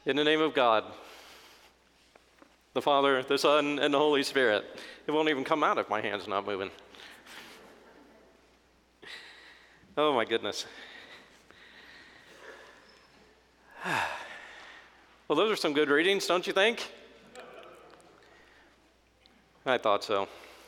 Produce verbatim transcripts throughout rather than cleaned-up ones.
In the name of God, the Father, the Son, and the Holy Spirit. It won't even come out if my hand's not moving. Oh my goodness. Well, those are some good readings, don't you think? I thought so.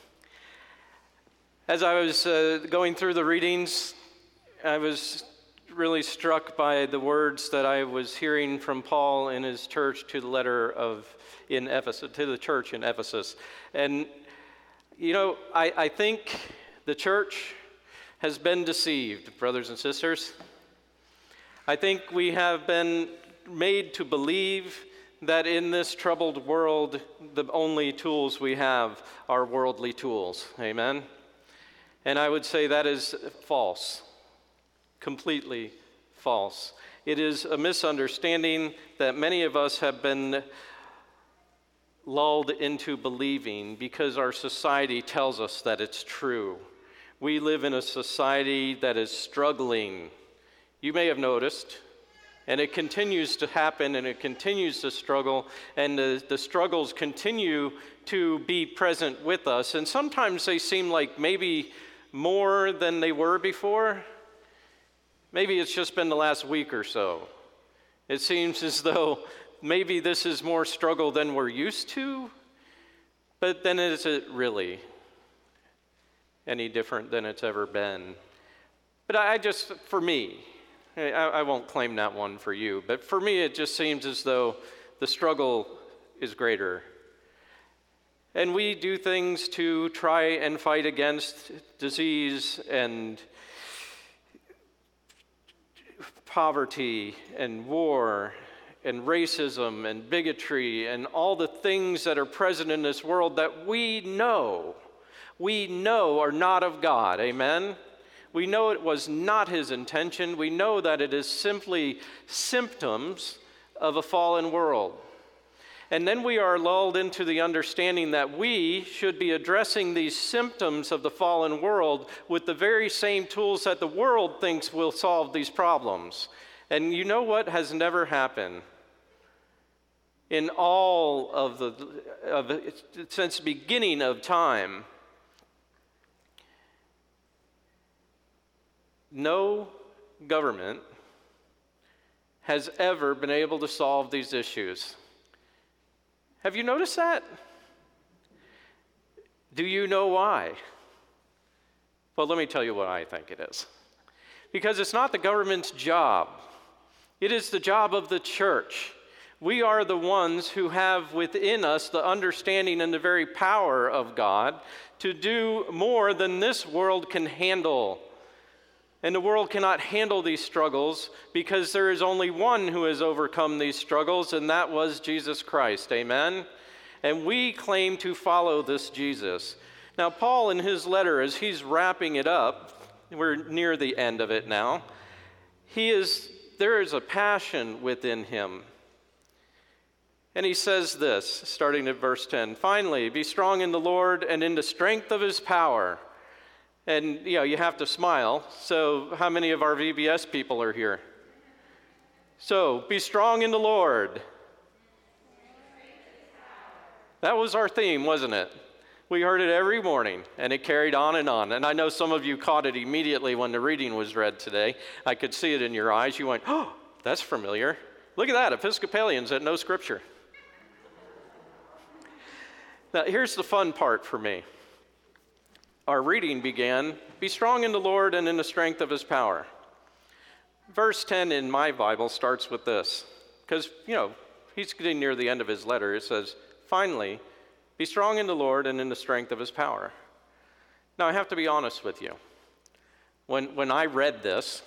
As I was uh, going through the readings, I was really struck by the words that I was hearing from Paul in his church to the letter of in Ephesus, to the church in Ephesus. And, you know, I, I think the church has been deceived, brothers and sisters. I think we have been made to believe that in this troubled world, the only tools we have are worldly tools. Amen? And I would say that is false. Completely false. It is a misunderstanding that many of us have been lulled into believing because our society tells us that it's true. We live in a society that is struggling. You may have noticed, and it continues to happen, and it continues to struggle, and the, the struggles continue to be present with us, and sometimes they seem like maybe more than they were before. Maybe it's just been the last week or so. It seems as though maybe this is more struggle than we're used to, but then is it really any different than it's ever been? But I just, for me, I, I won't claim that one for you, but for me it just seems as though the struggle is greater. And we do things to try and fight against disease and poverty and war and racism and bigotry and all the things that are present in this world that we know, we know are not of God. Amen? We know it was not his intention. We know that it is simply symptoms of a fallen world. And then we are lulled into the understanding that we should be addressing these symptoms of the fallen world with the very same tools that the world thinks will solve these problems. And you know what has never happened? In all of the, of, since the beginning of time, no government has ever been able to solve these issues. Have you noticed that? Do you know why? Well, let me tell you what I think it is. Because it's not the government's job. It is the job of the church. We are the ones who have within us the understanding and the very power of God to do more than this world can handle. And the world cannot handle these struggles because there is only one who has overcome these struggles, and that was Jesus Christ. Amen? And we claim to follow this Jesus. Now, Paul, in his letter, as he's wrapping it up, we're near the end of it now, he is, there is a passion within him. And he says this, starting at verse ten, "Finally, be strong in the Lord and in the strength of his power." And, you know, you have to smile. So how many of our V B S people are here? So, be strong in the Lord. That was our theme, wasn't it? We heard it every morning, and it carried on and on. And I know some of you caught it immediately when the reading was read today. I could see it in your eyes. You went, "Oh, that's familiar. Look at that, Episcopalians that know Scripture." Now, here's the fun part for me. Our reading began, "Be strong in the Lord and in the strength of his power." Verse ten in my Bible starts with this, because, you know, he's getting near the end of his letter. It says, "Finally, be strong in the Lord and in the strength of his power." Now, I have to be honest with you. When, when I read this,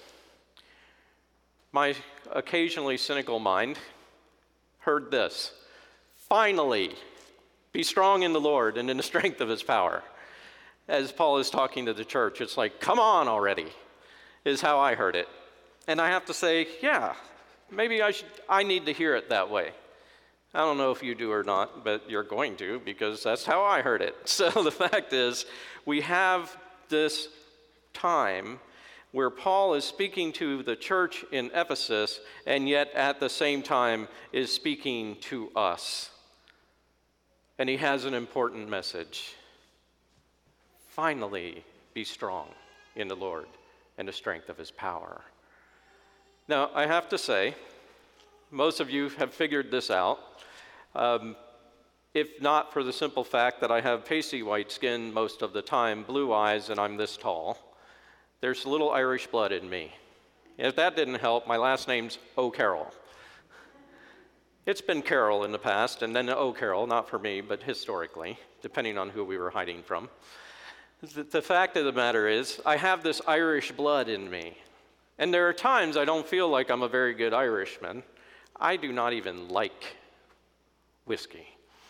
my occasionally cynical mind heard this, "Finally, be strong in the Lord and in the strength of his power." As Paul is talking to the church, it's like, come on already, is how I heard it. And I have to say, yeah, maybe I should, I need to hear it that way. I don't know if you do or not, but you're going to, because that's how I heard it. So the fact is, we have this time where Paul is speaking to the church in Ephesus and yet at the same time is speaking to us. And he has an important message. Finally, be strong in the Lord and the strength of his power. Now, I have to say, most of you have figured this out, um, if not for the simple fact that I have pasty white skin most of the time, blue eyes, and I'm this tall. There's a little Irish blood in me. If that didn't help, my last name's O'Carroll. It's been Carroll in the past, and then O'Carroll, not for me, but historically, depending on who we were hiding from. The, the fact of the matter is, I have this Irish blood in me. And there are times I don't feel like I'm a very good Irishman. I do not even like whiskey.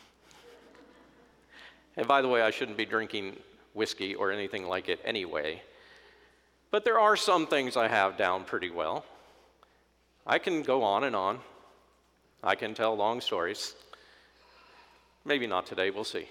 And by the way, I shouldn't be drinking whiskey or anything like it anyway. But there are some things I have down pretty well. I can go on and on. I can tell long stories. Maybe not today, we'll see.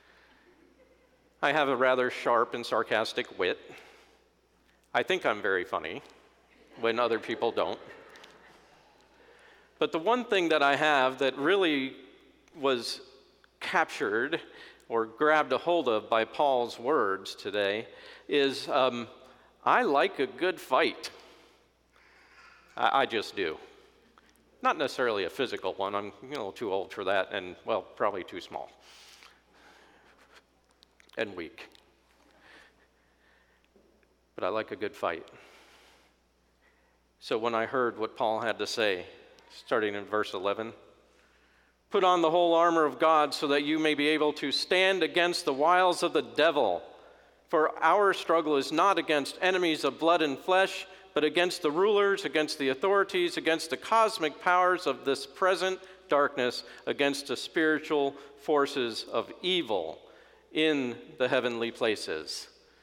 I have a rather sharp and sarcastic wit. I think I'm very funny when other people don't. But the one thing that I have that really was captured or grabbed a hold of by Paul's words today is um, I like a good fight. I, I just do. Not necessarily a physical one. I'm a little too old for that and, well, probably too small and weak. But I like a good fight. So when I heard what Paul had to say, starting in verse eleven, put on the whole armor of God so that you may be able to stand against the wiles of the devil. For our struggle is not against enemies of blood and flesh, but against the rulers, against the authorities, against the cosmic powers of this present darkness, against the spiritual forces of evil in the heavenly places.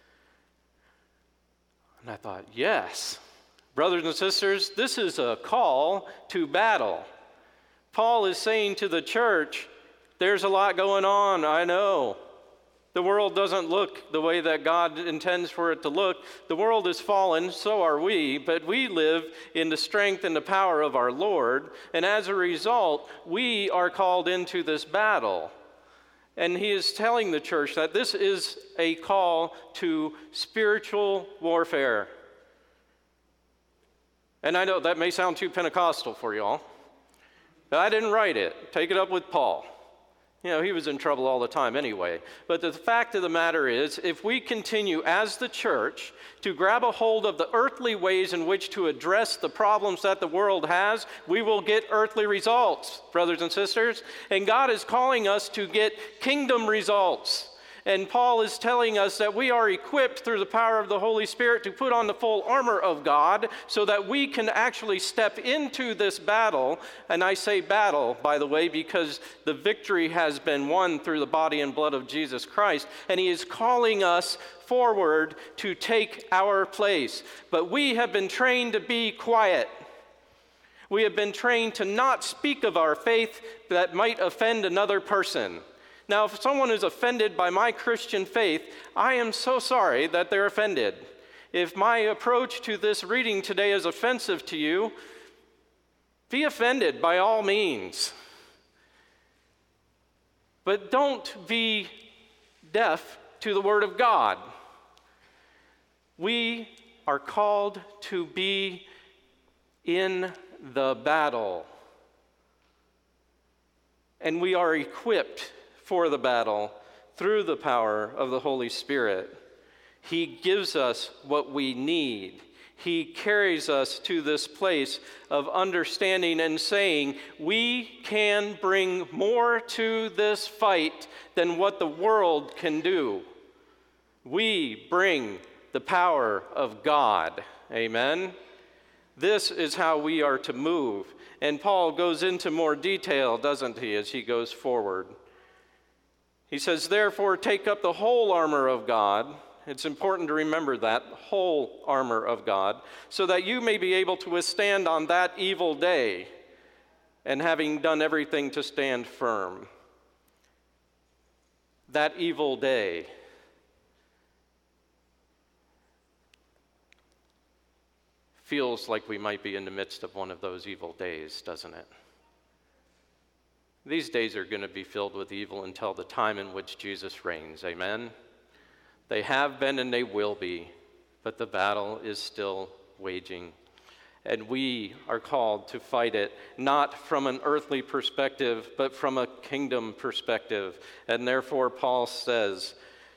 And I thought, yes, brothers and sisters, this is a call to battle. Paul is saying to the church, there's a lot going on, I know. The world doesn't look the way that God intends for it to look. The world is fallen, so are we, but we live in the strength and the power of our Lord, and as a result, we are called into this battle. And he is telling the church that this is a call to spiritual warfare. And I know that may sound too Pentecostal for y'all, but I didn't write it. Take it up with Paul. You know, he was in trouble all the time anyway. But the fact of the matter is, if we continue as the church to grab a hold of the earthly ways in which to address the problems that the world has, we will get earthly results, brothers and sisters. And God is calling us to get kingdom results. And Paul is telling us that we are equipped through the power of the Holy Spirit to put on the full armor of God so that we can actually step into this battle. And I say battle, by the way, because the victory has been won through the body and blood of Jesus Christ. And he is calling us forward to take our place. But we have been trained to be quiet. We have been trained to not speak of our faith that might offend another person. Now, if someone is offended by my Christian faith, I am so sorry that they're offended. If my approach to this reading today is offensive to you, be offended by all means. But don't be deaf to the Word of God. We are called to be in the battle. And we are equipped for the battle through the power of the Holy Spirit. He gives us what we need. He carries us to this place of understanding and saying, we can bring more to this fight than what the world can do. We bring the power of God. Amen? This is how we are to move. And Paul goes into more detail, doesn't he, as he goes forward. He says, therefore, take up the whole armor of God. It's important to remember that, whole armor of God, so that you may be able to withstand on that evil day, and having done everything to stand firm. That evil day. feels like we might be in the midst of one of those evil days, doesn't it? These days are going to be filled with evil until the time in which Jesus reigns. Amen? They have been and they will be, but the battle is still waging. And we are called to fight it, not from an earthly perspective, but from a kingdom perspective. And therefore, Paul says,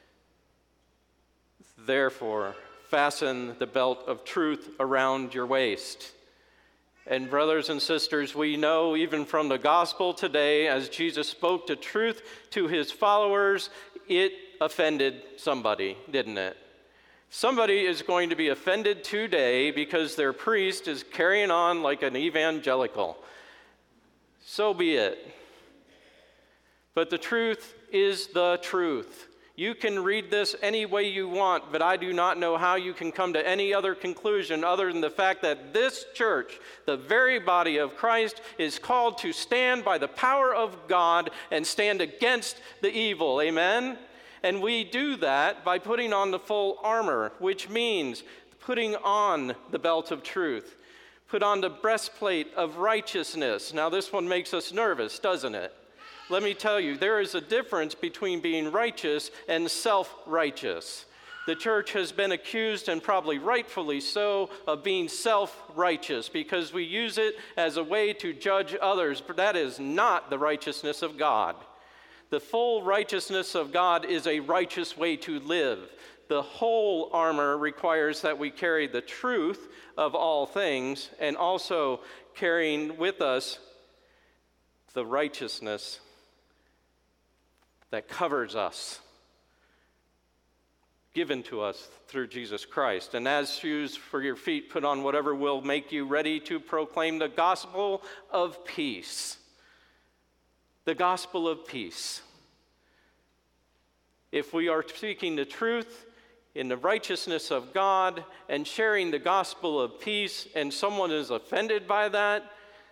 therefore, fasten the belt of truth around your waist. And brothers and sisters, we know even from the gospel today, as Jesus spoke the truth to his followers, it offended somebody, didn't it? Somebody is going to be offended today because their priest is carrying on like an evangelical. So be it. But the truth is the truth. You can read this any way you want, but I do not know how you can come to any other conclusion other than the fact that this church, the very body of Christ, is called to stand by the power of God and stand against the evil. Amen? And we do that by putting on the full armor, which means putting on the belt of truth, put on the breastplate of righteousness. Now, this one makes us nervous, doesn't it? Let me tell you, there is a difference between being righteous and self-righteous. The church has been accused, and probably rightfully so, of being self-righteous because we use it as a way to judge others, but that is not the righteousness of God. The full righteousness of God is a righteous way to live. The whole armor requires that we carry the truth of all things and also carrying with us the righteousness that covers us, given to us through Jesus Christ. And as shoes for your feet, put on whatever will make you ready to proclaim the gospel of peace. The gospel of peace. If we are speaking the truth in the righteousness of God and sharing the gospel of peace, and someone is offended by that,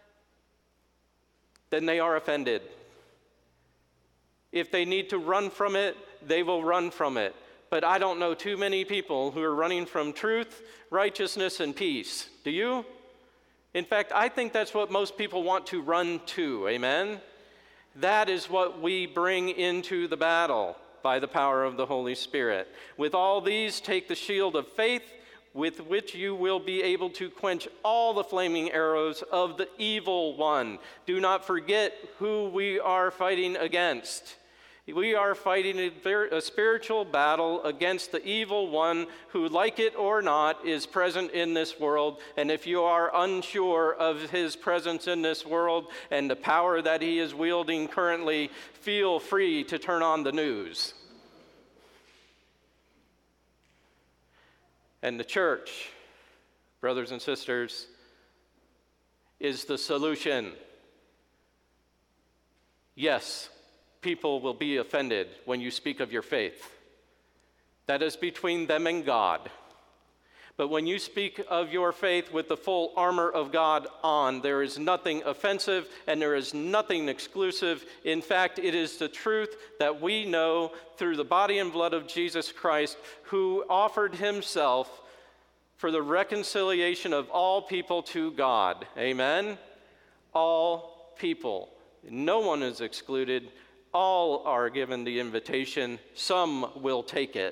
then they are offended. If they need to run from it, they will run from it. But I don't know too many people who are running from truth, righteousness, and peace. Do you? In fact, I think that's what most people want to run to. Amen? That is what we bring into the battle by the power of the Holy Spirit. With all these, take the shield of faith, with which you will be able to quench all the flaming arrows of the evil one. Do not forget who we are fighting against. We are fighting a spiritual battle against the evil one who, like it or not, is present in this world. And if you are unsure of his presence in this world and the power that he is wielding currently, feel free to turn on the news. And the church, brothers and sisters, is the solution. Yes, people will be offended when you speak of your faith. That is between them and God. But when you speak of your faith with the full armor of God on, there is nothing offensive and there is nothing exclusive. In fact, it is the truth that we know through the body and blood of Jesus Christ, who offered himself for the reconciliation of all people to God. Amen? All people. No one is excluded. All are given the invitation. Some will take it.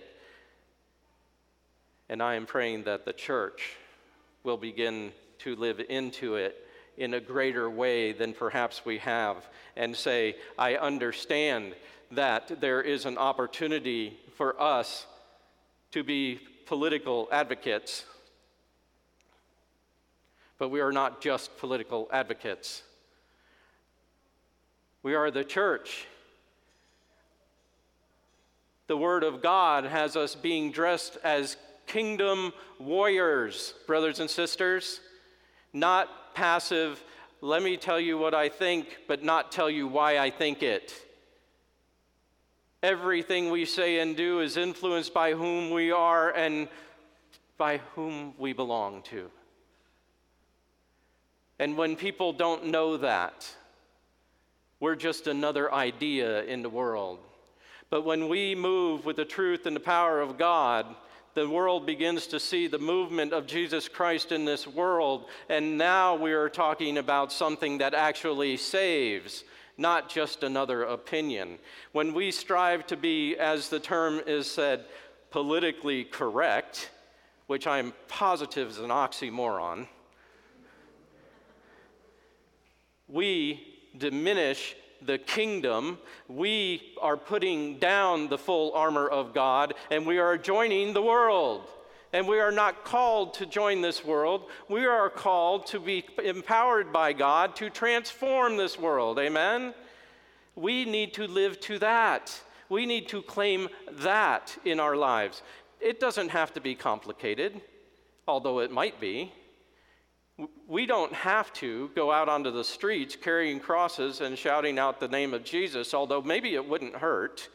And I am praying that the church will begin to live into it in a greater way than perhaps we have, and say, I understand that there is an opportunity for us to be political advocates, but we are not just political advocates. We are the church. The Word of God has us being dressed as kingdom warriors, brothers and sisters, not passive, let me tell you what I think, but not tell you why I think it. Everything we say and do is influenced by whom we are and by whom we belong to. And when people don't know that, we're just another idea in the world. But when we move with the truth and the power of God, the world begins to see the movement of Jesus Christ in this world, and now we are talking about something that actually saves, not just another opinion. When we strive to be, as the term is said, politically correct, which I'm positive is an oxymoron, we diminish the kingdom. We are putting down the full armor of God, and we are joining the world. And we are not called to join this world. We are called to be empowered by God to transform this world. Amen? We need to live to that. We need to claim that in our lives. It doesn't have to be complicated, although it might be. We don't have to go out onto the streets carrying crosses and shouting out the name of Jesus, although maybe it wouldn't hurt.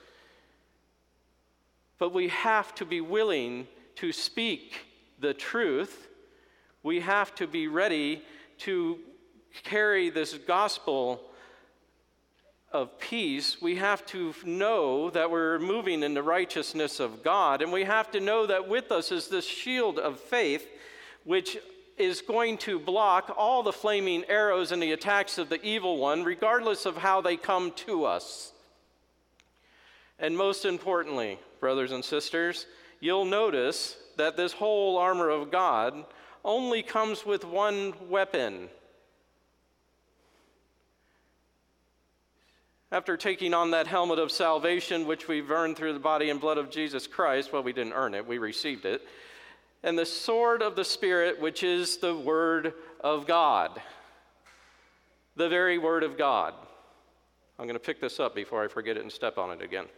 But we have to be willing to speak the truth. We have to be ready to carry this gospel of peace. We have to know that we're moving in the righteousness of God, and we have to know that with us is this shield of faith, which is going to block all the flaming arrows and the attacks of the evil one, regardless of how they come to us. And most importantly, brothers and sisters, you'll notice that this whole armor of God only comes with one weapon. After taking on that helmet of salvation, which we've earned through the body and blood of Jesus Christ, well, we didn't earn it, we received it, and the sword of the Spirit, which is the Word of God, the very Word of God. I'm going to pick this up before I forget it and step on it again.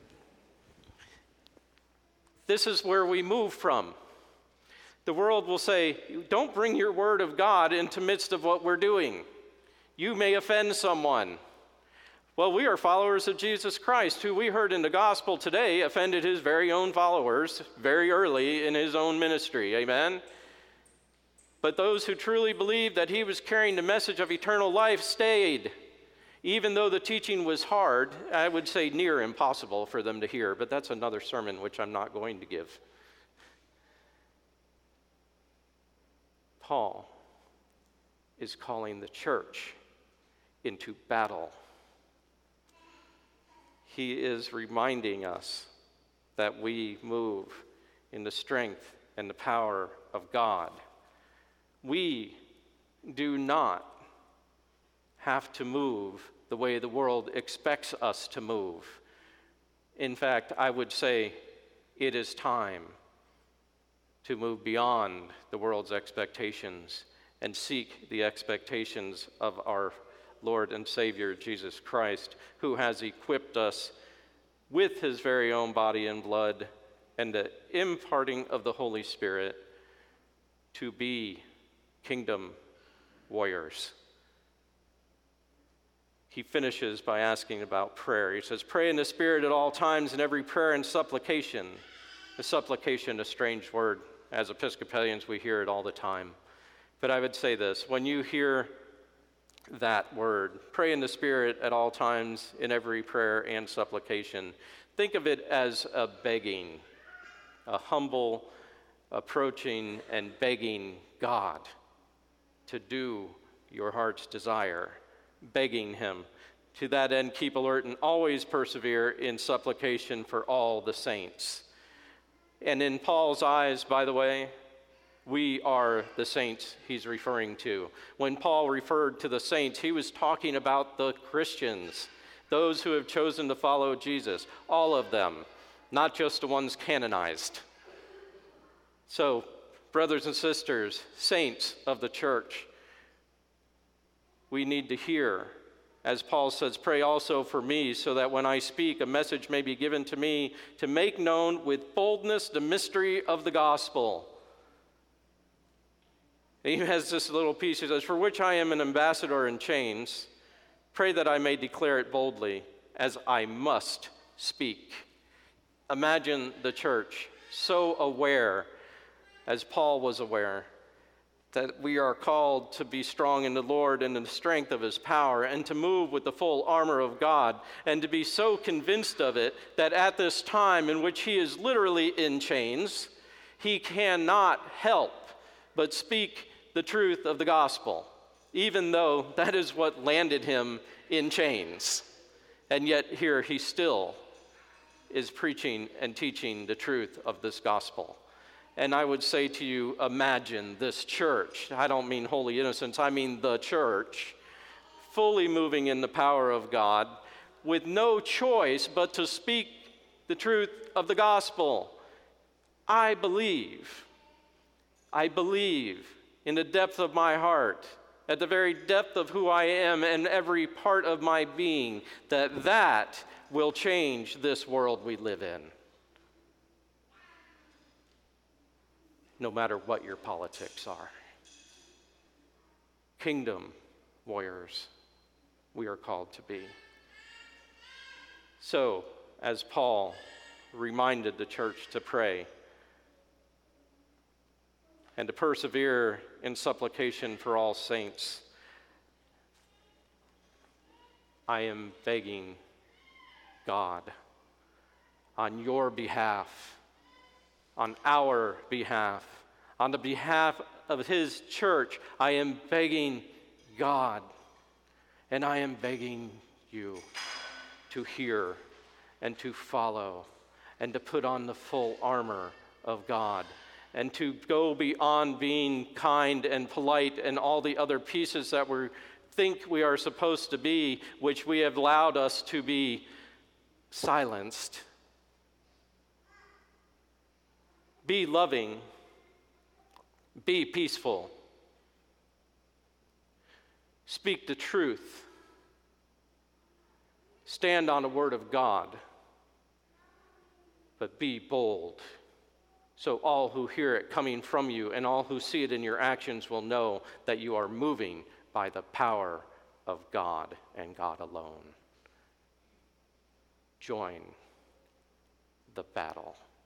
This is where we move from. The world will say, don't bring your Word of God into the midst of what we're doing. You may offend someone. Well, we are followers of Jesus Christ, who we heard in the gospel today offended his very own followers very early in his own ministry. Amen? But those who truly believed that he was carrying the message of eternal life stayed. Even though the teaching was hard, I would say near impossible for them to hear, but that's another sermon which I'm not going to give. Paul is calling the church into battle. He is reminding us that we move in the strength and the power of God. We do not have to move the way the world expects us to move. In fact, I would say it is time to move beyond the world's expectations and seek the expectations of our Lord and Savior Jesus Christ, who has equipped us with his very own body and blood and the imparting of the Holy Spirit to be kingdom warriors. He finishes by asking about prayer. He says, pray in the Spirit at all times, in every prayer and supplication. The supplication, a strange word. As Episcopalians, we hear it all the time. But I would say this, when you hear that word, pray in the Spirit at all times, in every prayer and supplication, think of it as a begging, a humble approaching and begging God to do your heart's desire, begging him. To that end, keep alert and always persevere in supplication for all the saints. And in Paul's eyes, by the way, we are the saints he's referring to. When Paul referred to the saints, he was talking about the Christians, those who have chosen to follow Jesus, all of them, not just the ones canonized. So, brothers and sisters, saints of the church, we need to hear, as Paul says, pray also for me, so that when I speak, a message may be given to me to make known with boldness the mystery of the gospel. He has this little piece, he says, for which I am an ambassador in chains, pray that I may declare it boldly, as I must speak. Imagine the church so aware, as Paul was aware, that we are called to be strong in the Lord and in the strength of his power, and to move with the full armor of God, and to be so convinced of it that at this time in which he is literally in chains, he cannot help but speak the truth of the gospel, even though that is what landed him in chains. And yet here he still is preaching and teaching the truth of this gospel. And I would say to you, imagine this church, I don't mean holy innocents, I mean the church, fully moving in the power of God, with no choice but to speak the truth of the gospel. I believe, I believe in the depth of my heart, at the very depth of who I am and every part of my being, that that will change this world we live in. No matter what your politics are. Kingdom warriors, we are called to be. So, as Paul reminded the church to pray and to persevere in supplication for all saints, I am begging God on your behalf, on our behalf, on the behalf of his church, I am begging God, and I am begging you to hear and to follow and to put on the full armor of God and to go beyond being kind and polite and all the other pieces that we think we are supposed to be, which we have allowed us to be silenced. Be loving. Be peaceful. Speak the truth. Stand on the word of God. But be bold, so all who hear it coming from you and all who see it in your actions will know that you are moving by the power of God and God alone. Join the battle.